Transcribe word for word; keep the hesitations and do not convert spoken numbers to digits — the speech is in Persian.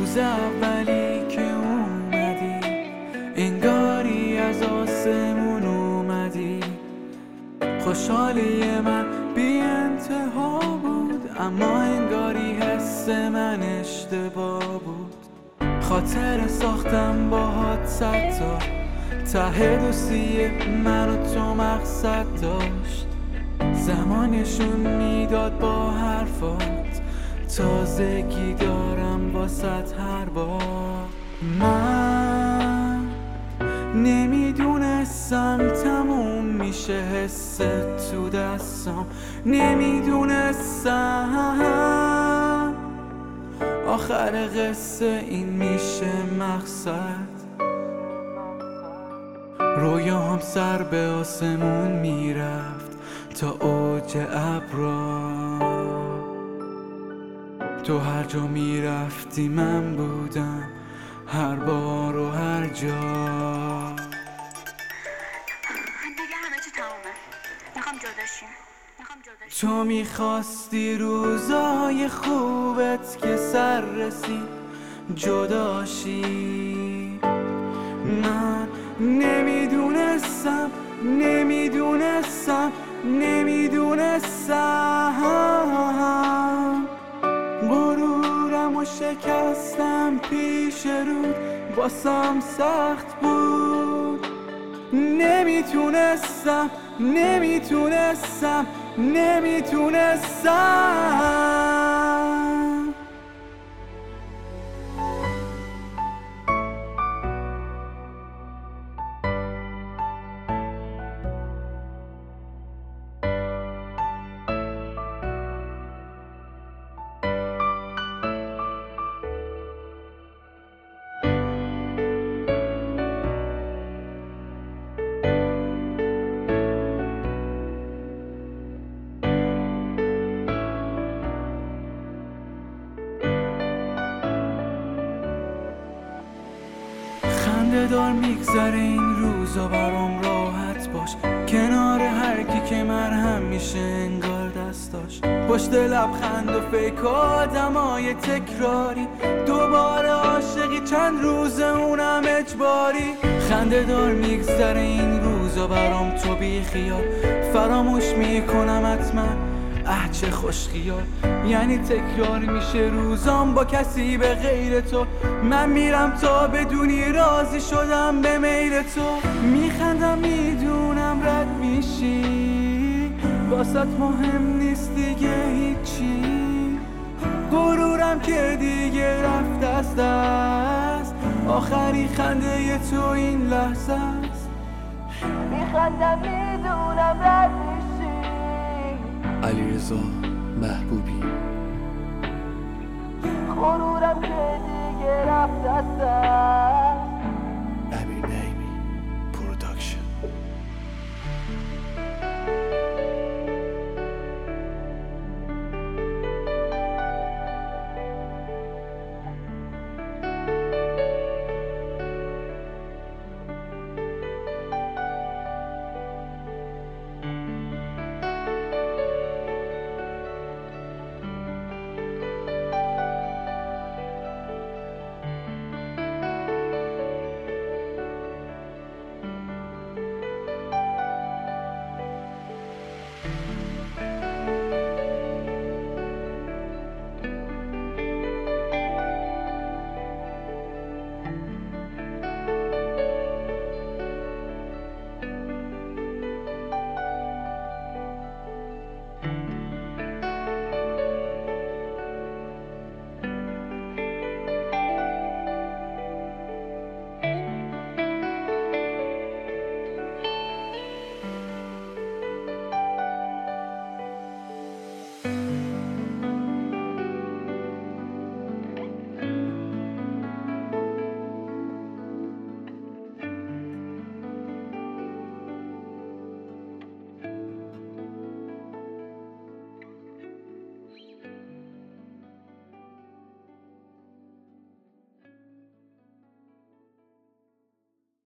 روز اولی که اومدی انگاری از آسمون اومدی. خوشحالی من بی انتها بود، اما انگاری حس من اشتباه بود. خاطر ساختم باهات صد تا، ته دوستی من و تو مقصد داشت. زمانشون میداد با حرفات، تازگی دارم واسط هر بار. من نمیدونستم تموم میشه حس تو دستم، نمیدونستم آخر قصه این میشه مقصد. رویام سر به آسمون میرفت تا اوج ابرا، تو هر جا میرفتی من بودم، هر بار و هر جا. دیگه همه چی تمومه، میخوام جداشیم، میخوام جداشیم. تو میخواستی روزای خوبت که سر رسید جداشی. من نمیدونستم نمیدونستم نمیدونستم غرورم و شکستم پیش رود، واسم سخت بود. نمیتونستم نمیتونستم نمیتونستم خنده دار میگذره این روزا برام، راحت باش کنار هر کی که مرهم میشه انگار دستاش. پشت لبخند و فیک آدمای تکراری، دوباره عاشقی چند روز اونم اجباری. خنده دار میگذره این روزا برام، تو بی خیال فراموش میکنم حتما. اه چه خوش خیال، یعنی تکرار میشه روزام با کسی به غیر تو. من میرم تا بدونی راضی شدم به میل تو. میخندم میدونم رد میشی، واسط مهم نیست دیگه هیچی. غرورم که دیگه رفت از دست، آخری خنده تو این لحظه است. میخندم میدونم رد میشی. علیرضا محبوبی. غرورم که دیگه رفت از دست.